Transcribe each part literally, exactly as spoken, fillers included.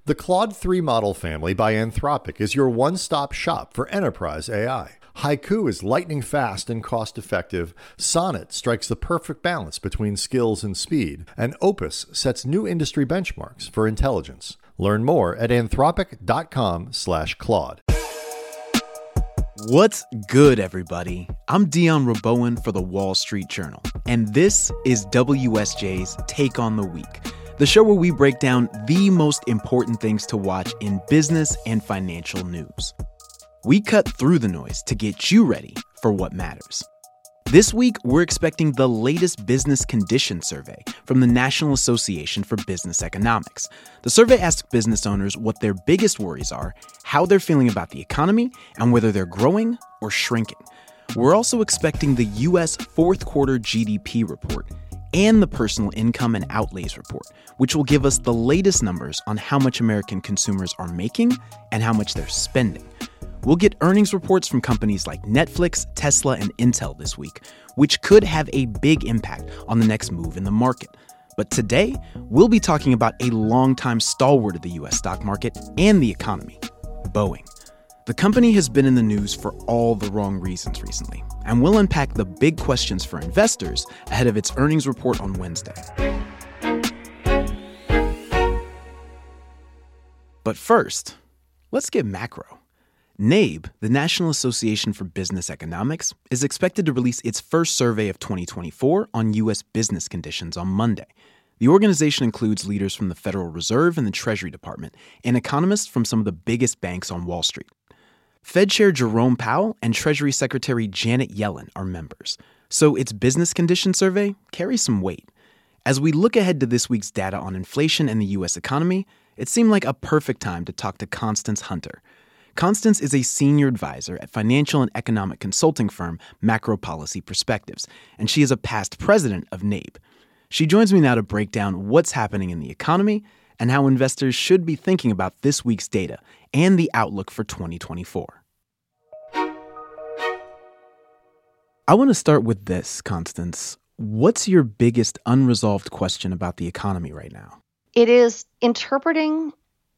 The Claude three model family by Anthropic is your one-stop shop for enterprise A I. Haiku is lightning fast and cost-effective, Sonnet strikes the perfect balance between skills and speed, and Opus sets new industry benchmarks for intelligence. Learn more at anthropic.com slash Claude. What's good, everybody? I'm Dion Rabowen for the Wall Street Journal, and this is W S J's Take on the Week, the show where we break down the most important things to watch in business and financial news. We cut through the noise to get you ready for what matters. This week, we're expecting the latest business condition survey from the National Association for Business Economics. The survey asks business owners what their biggest worries are, how they're feeling about the economy, and whether they're growing or shrinking. We're also expecting the U S fourth quarter G D P report and the personal income and outlays report, which will give us the latest numbers on how much American consumers are making and how much they're spending. We'll get earnings reports from companies like Netflix, Tesla, and Intel this week, which could have a big impact on the next move in the market. But today, we'll be talking about a longtime stalwart of the U S stock market and the economy, Boeing. The company has been in the news for all the wrong reasons recently, and we'll unpack the big questions for investors ahead of its earnings report on Wednesday. But first, let's get macro. NABE, the National Association for Business Economics, is expected to release its first survey of twenty twenty-four on U S business conditions on Monday. The organization includes leaders from the Federal Reserve and the Treasury Department, and economists from some of the biggest banks on Wall Street. Fed Chair Jerome Powell and Treasury Secretary Janet Yellen are members, so its business condition survey carries some weight. As we look ahead to this week's data on inflation and the U S economy, it seemed like a perfect time to talk to Constance Hunter. Constance is a senior advisor at financial and economic consulting firm Macro Policy Perspectives, and she is a past president of NABE. She joins me now to break down what's happening in the economy and how investors should be thinking about this week's data and the outlook for twenty twenty-four. I want to start with this, Constance. What's your biggest unresolved question about the economy right now? It is interpreting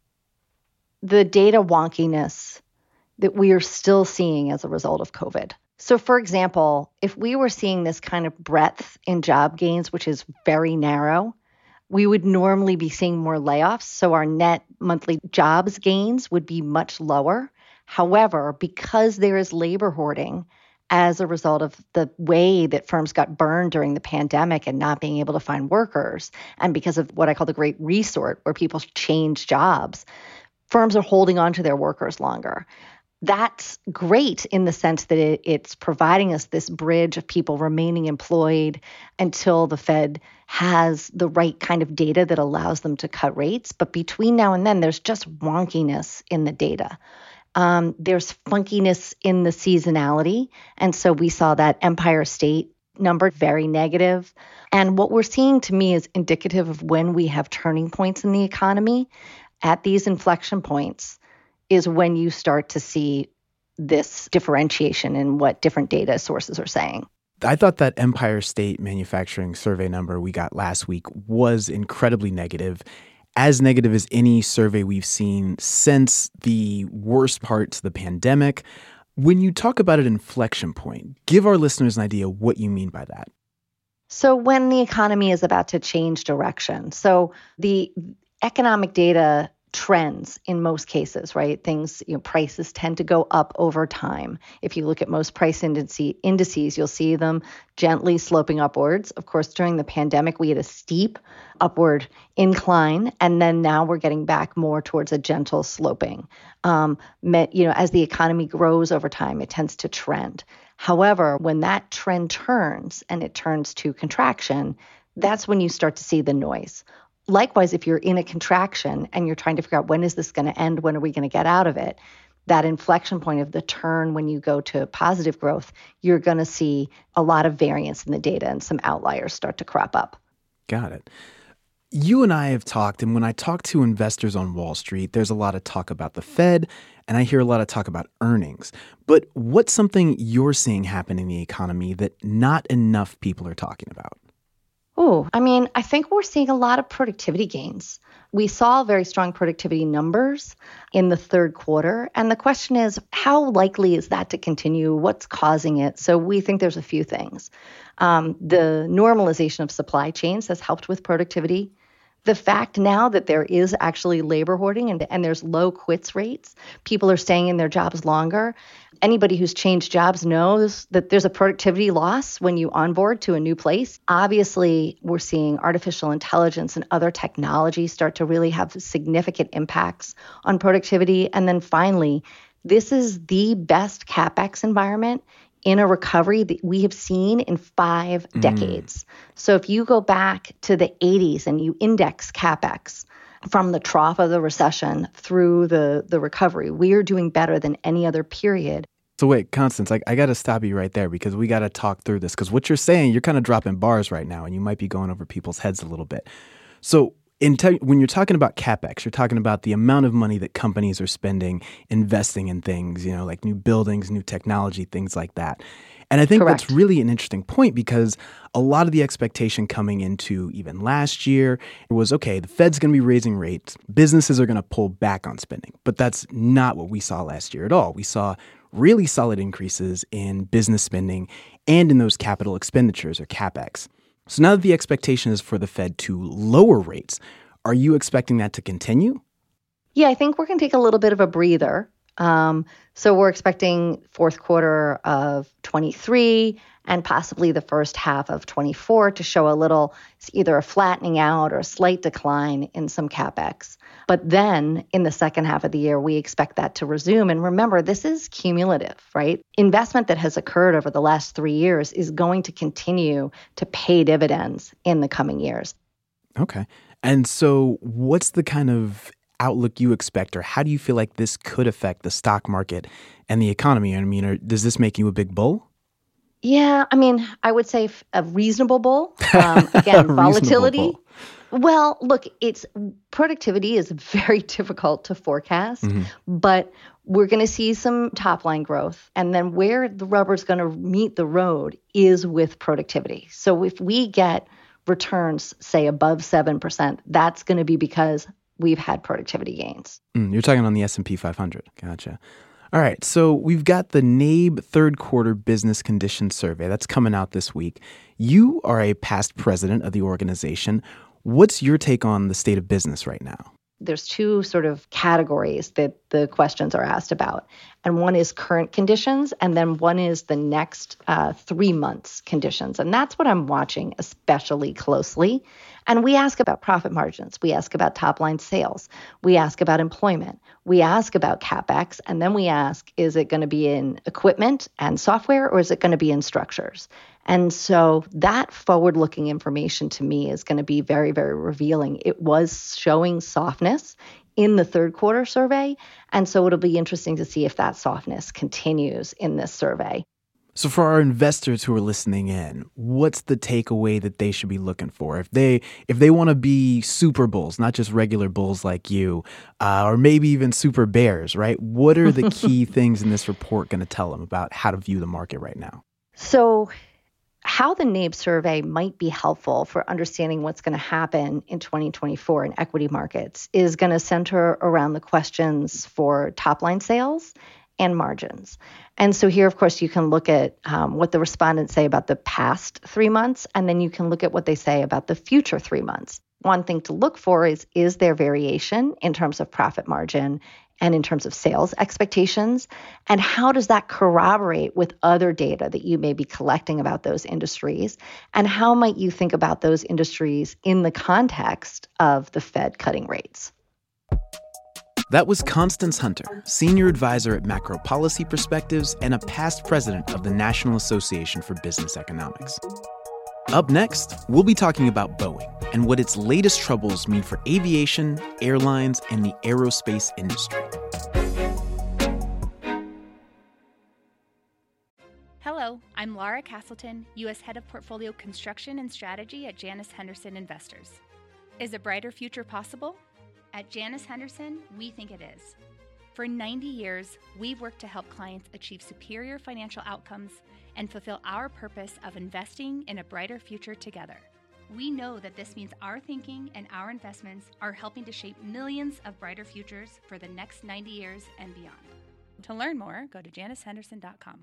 the data wonkiness that we are still seeing as a result of COVID. So, for example, if we were seeing this kind of breadth in job gains, which is very narrow, we would normally be seeing more layoffs. So our net monthly jobs gains would be much lower. However, because there is labor hoarding as a result of the way that firms got burned during the pandemic and not being able to find workers, and because of what I call the great resort, where people change jobs, firms are holding on to their workers longer. That's great in the sense that it, it's providing us this bridge of people remaining employed until the Fed has the right kind of data that allows them to cut rates. But between now and then, there's just wonkiness in the data. Um, there's funkiness in the seasonality. And so we saw that Empire State number very negative. And what we're seeing to me is indicative of when we have turning points in the economy. At these inflection points is when you start to see this differentiation in what different data sources are saying. I thought that Empire State Manufacturing survey number we got last week was incredibly negative, as negative as any survey we've seen since the worst parts of the pandemic. When you talk about an inflection point, give our listeners an idea what you mean by that. So when the economy is about to change direction, so the economic data trends in most cases, right? Things, you know, prices tend to go up over time. If you look at most price indices, you'll see them gently sloping upwards. Of course, during the pandemic, we had a steep upward incline, and then now we're getting back more towards a gentle sloping. Um, you know, as the economy grows over time, it tends to trend. However, when that trend turns and it turns to contraction, that's when you start to see the noise. Likewise, if you're in a contraction and you're trying to figure out when is this going to end, when are we going to get out of it, that inflection point of the turn when you go to positive growth, you're going to see a lot of variance in the data and some outliers start to crop up. Got it. You and I have talked, and when I talk to investors on Wall Street, there's a lot of talk about the Fed, and I hear a lot of talk about earnings. But what's something you're seeing happen in the economy that not enough people are talking about? Oh, I mean, I think we're seeing a lot of productivity gains. We saw very strong productivity numbers in the third quarter. And the question is, how likely is that to continue? What's causing it? So we think there's a few things. Um, the normalization of supply chains has helped with productivity. The fact now that there is actually labor hoarding and, and there's low quits rates, people are staying in their jobs longer. Anybody who's changed jobs knows that there's a productivity loss when you onboard to a new place. Obviously, we're seeing artificial intelligence and other technologies start to really have significant impacts on productivity. And then finally, this is the best CapEx environment in a recovery that we have seen in five mm. decades. So if you go back to the eighties and you index CapEx from the trough of the recession through the, the recovery, we are doing better than any other period. So wait, Constance, I, I got to stop you right there because we got to talk through this, because what you're saying, you're kind of dropping bars right now and you might be going over people's heads a little bit. So In te- when you're talking about CapEx, you're talking about the amount of money that companies are spending, investing in things, you know, like new buildings, new technology, things like that. And I think Correct. That's really an interesting point, because a lot of the expectation coming into even last year was, okay, the Fed's going to be raising rates. Businesses are going to pull back on spending. But that's not what we saw last year at all. We saw really solid increases in business spending and in those capital expenditures, or CapEx. So now that the expectation is for the Fed to lower rates, are you expecting that to continue? Yeah, I think we're going to take a little bit of a breather. Um, so we're expecting fourth quarter of twenty-three and possibly the first half of twenty-four to show a little, either a flattening out or a slight decline in some CapEx. But then in the second half of the year, we expect that to resume. And remember, this is cumulative, right? Investment that has occurred over the last three years is going to continue to pay dividends in the coming years. Okay. And so what's the kind of outlook you expect, or how do you feel like this could affect the stock market and the economy? I mean, or does this make you a big bull? Yeah, I mean, I would say a reasonable bull. Um, again, volatility. Bull. Well, look, it's productivity is very difficult to forecast, mm-hmm. but we're going to see some top line growth. And then where the rubber's going to meet the road is with productivity. So if we get returns, say, above seven percent, that's going to be because we've had productivity gains. Mm, you're talking on the S and P five hundred. Gotcha. All right. So we've got the N A B third quarter business conditions survey that's coming out this week. You are a past president of the organization. What's your take on the state of business right now? There's two sort of categories that the questions are asked about. And one is current conditions, and then one is the next uh, three months conditions. And that's what I'm watching especially closely. And we ask about profit margins. We ask about top line sales. We ask about employment. We ask about CapEx. And then we ask, is it going to be in equipment and software, or is it going to be in structures? And so that forward-looking information to me is going to be very, very revealing. It was showing softness in the third quarter survey. And so it'll be interesting to see if that softness continues in this survey. So for our investors who are listening in, what's the takeaway that they should be looking for? If they if they want to be super bulls, not just regular bulls like you, uh, or maybe even super bears, right? What are the key things in this report going to tell them about how to view the market right now? So how the N A B survey might be helpful for understanding what's going to happen in twenty twenty-four in equity markets is going to center around the questions for top-line sales and margins. And so here, of course, you can look at um, what the respondents say about the past three months, and then you can look at what they say about the future three months. One thing to look for is, is there variation in terms of profit margin and in terms of sales expectations? And how does that corroborate with other data that you may be collecting about those industries? And how might you think about those industries in the context of the Fed cutting rates? That was Constance Hunter, Senior Advisor at Macro Policy Perspectives and a past president of the National Association for Business Economics. Up next, we'll be talking about Boeing and what its latest troubles mean for aviation, airlines, and the aerospace industry. Hello, I'm Laura Castleton, U S Head of Portfolio Construction and Strategy at Janus Henderson Investors. Is a brighter future possible? At Janus Henderson, we think it is. For ninety years, we've worked to help clients achieve superior financial outcomes and fulfill our purpose of investing in a brighter future together. We know that this means our thinking and our investments are helping to shape millions of brighter futures for the next ninety years and beyond. To learn more, go to janice henderson dot com.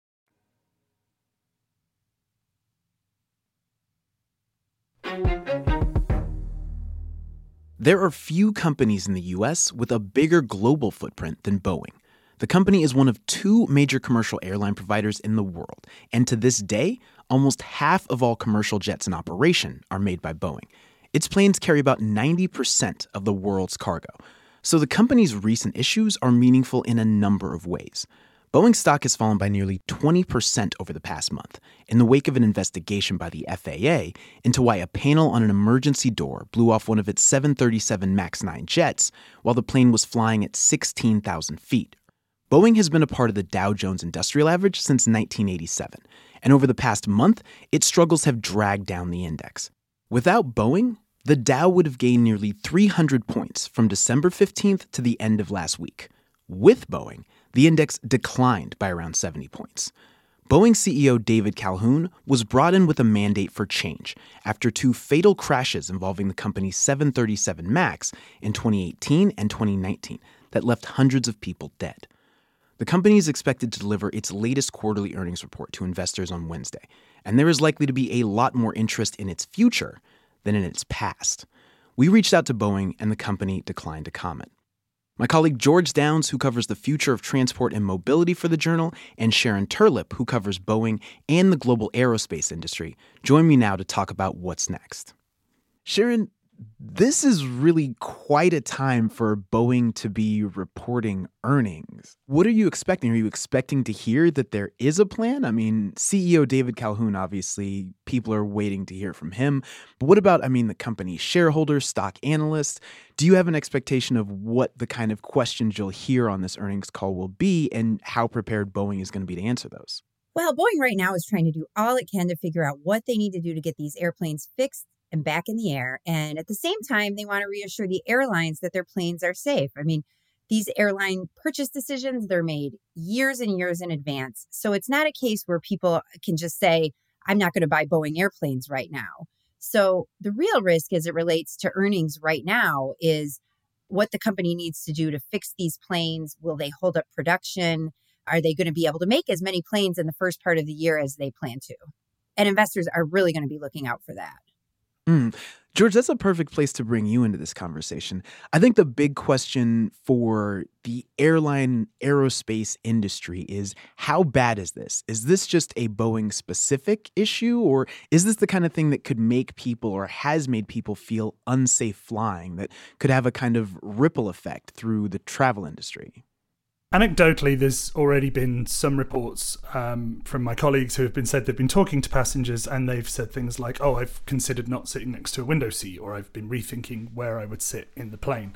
There are few companies in the U S with a bigger global footprint than Boeing. The company is one of two major commercial airline providers in the world, and to this day, almost half of all commercial jets in operation are made by Boeing. Its planes carry about ninety percent of the world's cargo. So the company's recent issues are meaningful in a number of ways. Boeing stock has fallen by nearly twenty percent over the past month in the wake of an investigation by the F A A into why a panel on an emergency door blew off one of its seven thirty-seven MAX nine jets while the plane was flying at sixteen thousand feet. Boeing has been a part of the Dow Jones Industrial Average since nineteen eighty-seven, and over the past month, its struggles have dragged down the index. Without Boeing, the Dow would have gained nearly three hundred points from December fifteenth to the end of last week. With Boeing, the index declined by around seventy points. Boeing C E O David Calhoun was brought in with a mandate for change after two fatal crashes involving the company's seven thirty-seven MAX in twenty eighteen and twenty nineteen that left hundreds of people dead. The company is expected to deliver its latest quarterly earnings report to investors on Wednesday, and there is likely to be a lot more interest in its future than in its past. We reached out to Boeing, and the company declined to comment. My colleague George Downs, who covers the future of transport and mobility for the Journal, and Sharon Turlip, who covers Boeing and the global aerospace industry, join me now to talk about what's next. Sharon, this is really quite a time for Boeing to be reporting earnings. What are you expecting? Are you expecting to hear that there is a plan? I mean, C E O David Calhoun, obviously, people are waiting to hear from him. But what about, I mean, the company's shareholders, stock analysts? Do you have an expectation of what the kind of questions you'll hear on this earnings call will be and how prepared Boeing is going to be to answer those? Well, Boeing right now is trying to do all it can to figure out what they need to do to get these airplanes fixed and back in the air. And at the same time, they want to reassure the airlines that their planes are safe. I mean, these airline purchase decisions, they're made years and years in advance. So it's not a case where people can just say, I'm not going to buy Boeing airplanes right now. So the real risk as it relates to earnings right now is what the company needs to do to fix these planes. Will they hold up production? Are they going to be able to make as many planes in the first part of the year as they plan to? And investors are really going to be looking out for that. Mm. George, that's a perfect place to bring you into this conversation. I think the big question for the airline aerospace industry is, how bad is this? Is this just a Boeing specific issue, or is this the kind of thing that could make people or has made people feel unsafe flying, that could have a kind of ripple effect through the travel industry? Anecdotally, there's already been some reports um, from my colleagues who have been said they've been talking to passengers and they've said things like, oh, I've considered not sitting next to a window seat, or I've been rethinking where I would sit in the plane.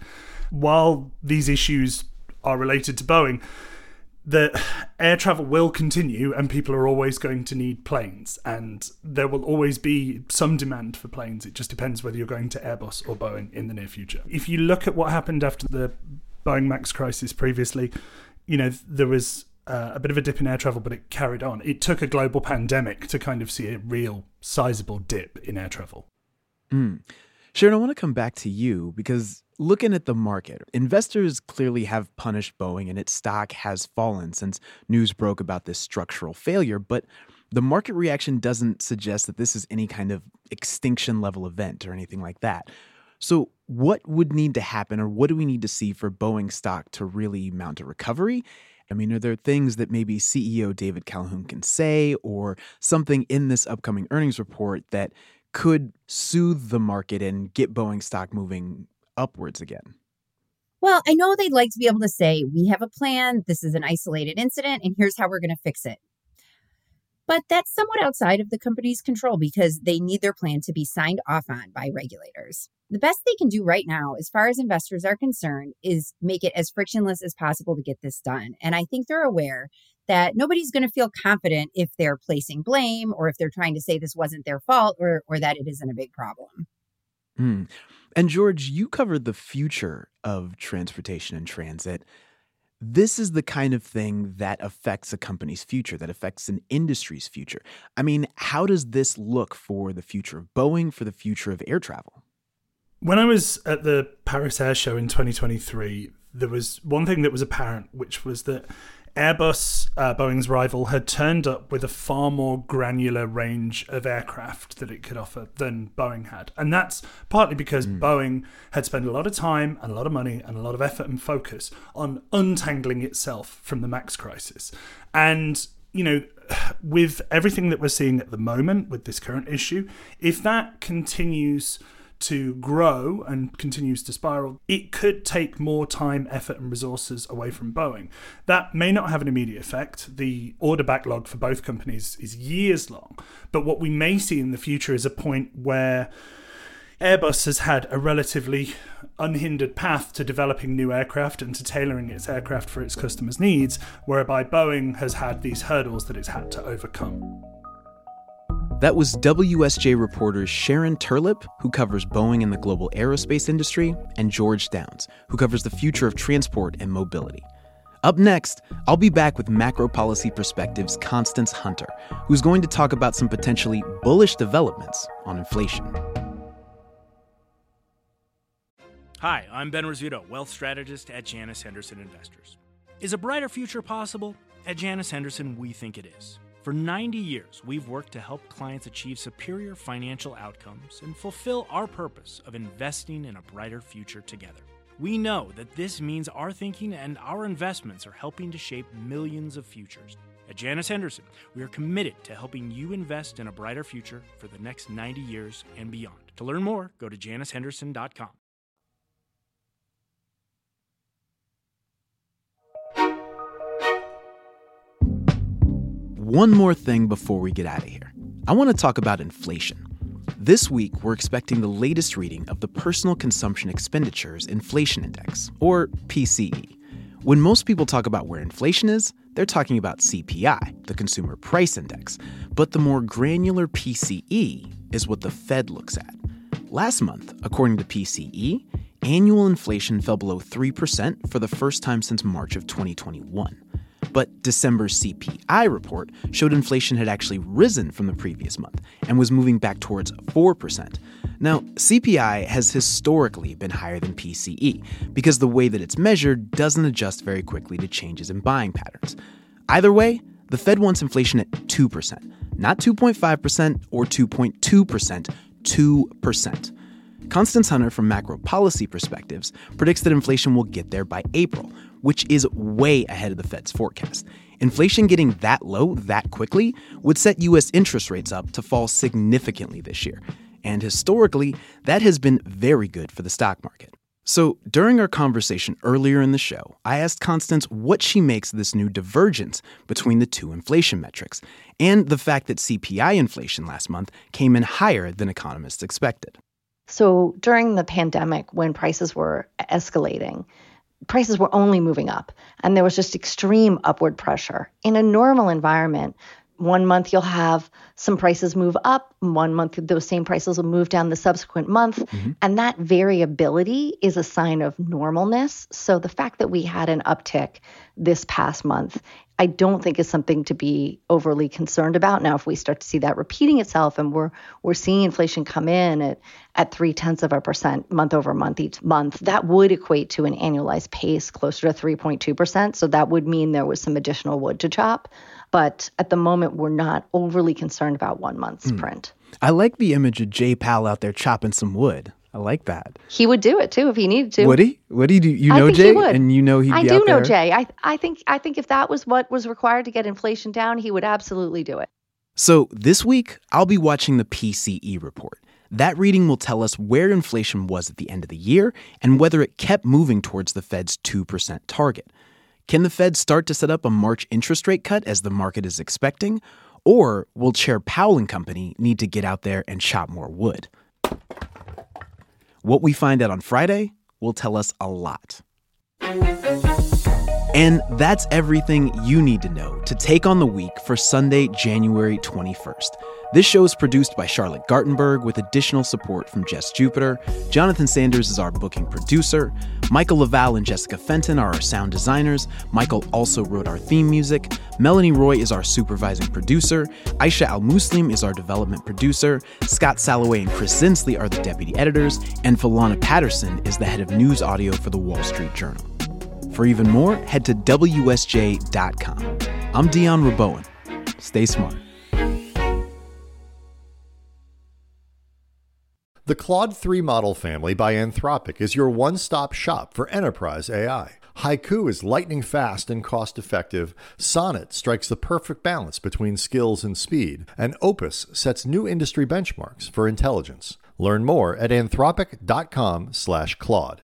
While these issues are related to Boeing, the air travel will continue and people are always going to need planes, and there will always be some demand for planes. It just depends whether you're going to Airbus or Boeing in the near future. If you look at what happened after the Boeing MAX crisis previously, you know, there was uh, a bit of a dip in air travel, but it carried on. It took a global pandemic to kind of see a real sizable dip in air travel. Mm. Sharon, I want to come back to you because looking at the market, investors clearly have punished Boeing and its stock has fallen since news broke about this structural failure. But the market reaction doesn't suggest that this is any kind of extinction level event or anything like that. So what would need to happen, or what do we need to see for Boeing stock to really mount a recovery? I mean, are there things that maybe C E O David Calhoun can say, or something in this upcoming earnings report that could soothe the market and get Boeing stock moving upwards again? Well, I know they'd like to be able to say, we have a plan, this is an isolated incident, and here's how we're going to fix it. But that's somewhat outside of the company's control because they need their plan to be signed off on by regulators. The best they can do right now, as far as investors are concerned, is make it as frictionless as possible to get this done. And I think they're aware that nobody's going to feel confident if they're placing blame or if they're trying to say this wasn't their fault or, or that it isn't a big problem. Mm. And George, you covered the future of transportation and transit. This is the kind of thing that affects a company's future, that affects an industry's future. I mean, how does this look for the future of Boeing, for the future of air travel? When I was at the Paris Air Show in twenty twenty-three, there was one thing that was apparent, which was that Airbus, uh, Boeing's rival, had turned up with a far more granular range of aircraft that it could offer than Boeing had. And that's partly because mm. Boeing had spent a lot of time and a lot of money and a lot of effort and focus on untangling itself from the MAX crisis. And, you know, with everything that we're seeing at the moment with this current issue, if that continues to grow and continues to spiral, it could take more time, effort, and resources away from Boeing. That may not have an immediate effect. The order backlog for both companies is years long. But what we may see in the future is a point where Airbus has had a relatively unhindered path to developing new aircraft and to tailoring its aircraft for its customers' needs, whereby Boeing has had these hurdles that it's had to overcome. That was W S J reporters Sharon Turlip, who covers Boeing and the global aerospace industry, and George Downs, who covers the future of transport and mobility. Up next, I'll be back with Macro Policy Perspective's Constance Hunter, who's going to talk about some potentially bullish developments on inflation. Hi, I'm Ben Rizzuto, wealth strategist at Janus Henderson Investors. Is a brighter future possible? At Janus Henderson, we think it is. For ninety years, we've worked to help clients achieve superior financial outcomes and fulfill our purpose of investing in a brighter future together. We know that this means our thinking and our investments are helping to shape millions of futures. At Janus Henderson, we are committed to helping you invest in a brighter future for the next ninety years and beyond. To learn more, go to janus henderson dot com. One more thing before we get out of here. I want to talk about inflation. This week, we're expecting the latest reading of the Personal Consumption Expenditures Inflation Index, or P C E. When most people talk about where inflation is, they're talking about C P I, the Consumer Price Index. But the more granular P C E is what the Fed looks at. Last month, according to P C E, annual inflation fell below three percent for the first time since March of twenty twenty-one. But December's C P I report showed inflation had actually risen from the previous month and was moving back towards four percent. Now, C P I has historically been higher than P C E because the way that it's measured doesn't adjust very quickly to changes in buying patterns. Either way, the Fed wants inflation at two percent, not two point five percent or two point two percent, two percent. Constance Hunter from Macro Policy Perspectives predicts that inflation will get there by April, which is way ahead of the Fed's forecast. Inflation getting that low that quickly would set U S interest rates up to fall significantly this year. And historically, that has been very good for the stock market. So during our conversation earlier in the show, I asked Constance what she makes of this new divergence between the two inflation metrics and the fact that C P I inflation last month came in higher than economists expected. So during the pandemic, when prices were escalating, prices were only moving up, and there was just extreme upward pressure. In a normal environment, one month you'll have some prices move up, one month those same prices will move down the subsequent month, mm-hmm. and that variability is a sign of normalness. So the fact that we had an uptick this past month, I don't think is something to be overly concerned about. Now, if we start to see that repeating itself and we're we're seeing inflation come in at, at three tenths of a percent month over month each month, that would equate to an annualized pace closer to three point two percent. So that would mean there was some additional wood to chop. But at the moment, we're not overly concerned about one month's mm. print. I like the image of Jay Powell out there chopping some wood. I like that. He would do it too if he needed to. Would he? Would he do? You know Jay, and you know he'd I be do out know there? Jay. I I think I think if that was what was required to get inflation down, he would absolutely do it. So this week, I'll be watching the P C E report. That reading will tell us where inflation was at the end of the year and whether it kept moving towards the Fed's two percent target. Can the Fed start to set up a March interest rate cut as the market is expecting? Or will Chair Powell and company need to get out there and chop more wood? What we find out on Friday will tell us a lot. And that's everything you need to know to take on the week for Sunday, January twenty-first. This show is produced by Charlotte Gartenberg with additional support from Jess Jupiter. Jonathan Sanders is our booking producer. Michael Laval and Jessica Fenton are our sound designers. Michael also wrote our theme music. Melanie Roy is our supervising producer. Aisha Al-Muslim is our development producer. Scott Salloway and Chris Zinsley are the deputy editors. And Philana Patterson is the head of news audio for the Wall Street Journal. For even more, head to W S J dot com. I'm Dion Rabowen. Stay smart. The Claude three model family by Anthropic is your one-stop shop for enterprise A I. Haiku is lightning fast and cost-effective. Sonnet strikes the perfect balance between skills and speed. And Opus sets new industry benchmarks for intelligence. Learn more at anthropic dot com slash Claude.